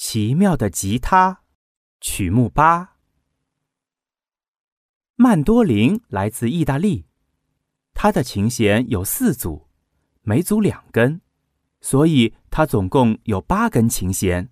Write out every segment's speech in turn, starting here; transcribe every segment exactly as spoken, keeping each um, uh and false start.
奇妙的吉他，曲目八。曼多林来自意大利，他的琴弦有四组，每组两根，所以他总共有八根琴弦。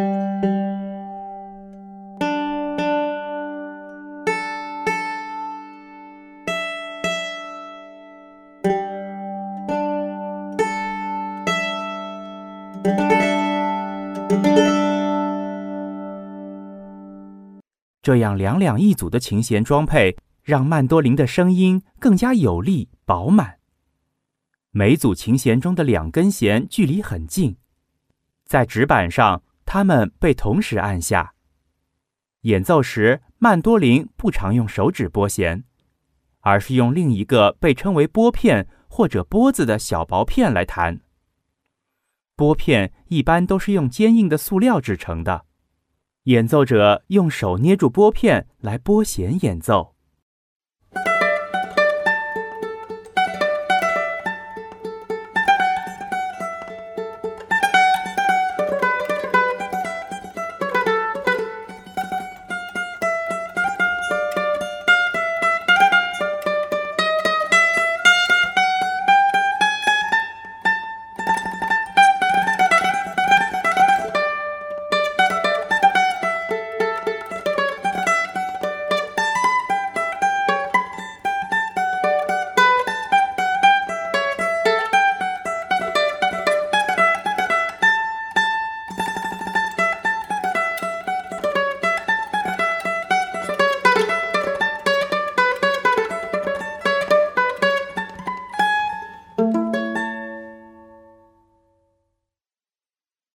这样两两一组的琴弦装配，让曼多林的声音更加有力饱满。每组琴弦中的两根弦距离很近，在指板上，它们被同时按下。演奏时，曼多林不常用手指拨弦，而是用另一个被称为拨片或者拨子的小薄片来弹。拨片一般都是用坚硬的塑料制成的，演奏者用手捏住拨片来拨弦演奏。